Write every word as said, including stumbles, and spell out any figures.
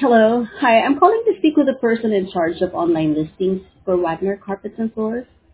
Hello. Hi, I'm calling to speak with the person in charge of online listings for Wagner Carpets and Floors.